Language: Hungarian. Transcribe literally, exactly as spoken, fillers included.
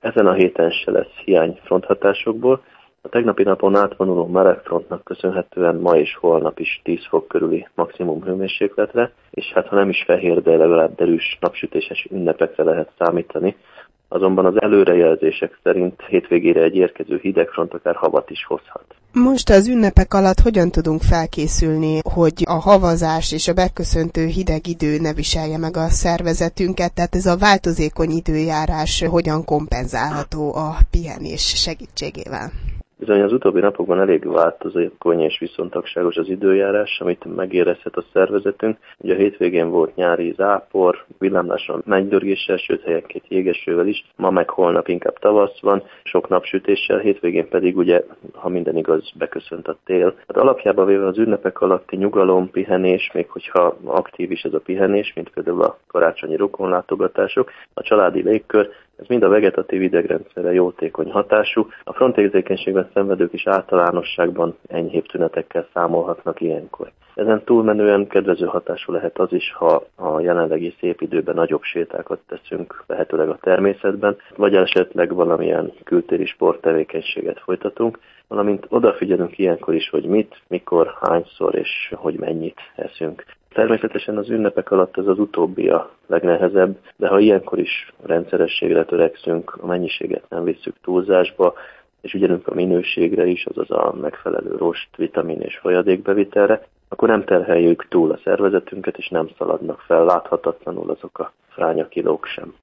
Ezen a héten se lesz hiány fronthatásokból. A tegnapi napon átvonuló meleg frontnak köszönhetően ma és holnap is tíz fok körüli maximum hőmérsékletre, és hát ha nem is fehér, de legalább derűs napsütéses ünnepekre lehet számítani. Azonban az előrejelzések szerint hétvégére egy érkező hidegfront akár havat is hozhat. Most az ünnepek alatt hogyan tudunk felkészülni, hogy a havazás és a beköszöntő hideg idő ne viselje meg a szervezetünket, tehát ez a változékony időjárás hogyan kompenzálható a pihenés segítségével? Bizony az utóbbi napokban elég változékony és viszontagságos az időjárás, amit megérezhet a szervezetünk. Ugye a hétvégén volt nyári zápor, villámlással, mennydörgéssel, sőt helyenként jégesővel is. Ma meg holnap inkább tavasz van, sok napsütéssel, hétvégén pedig ugye, ha minden igaz, beköszönt a tél. Hát alapjában véve az ünnepek alatti nyugalom, pihenés, még hogyha aktív is ez a pihenés, mint például a karácsonyi rokonlátogatások, a családi légkör, ez mind a vegetatív idegrendszerre jótékony hatású. A frontérzékenységben szenvedők is általánosságban enyhébb tünetekkel számolhatnak ilyenkor. Ezen túlmenően kedvező hatású lehet az is, ha a jelenlegi szép időben nagyobb sétákat teszünk, lehetőleg a természetben, vagy esetleg valamilyen kültéri sporttevékenységet folytatunk, valamint odafigyelünk ilyenkor is, hogy mit, mikor, hányszor és hogy mennyit eszünk. Természetesen az ünnepek alatt ez az utóbbi a legnehezebb, de ha ilyenkor is rendszerességre törekszünk, a mennyiséget nem visszük túlzásba, és ügyelünk a minőségre is, azaz a megfelelő rost, vitamin és folyadékbevitelre, akkor nem terheljük túl a szervezetünket, és nem szaladnak fel láthatatlanul azok a fránya kilók sem.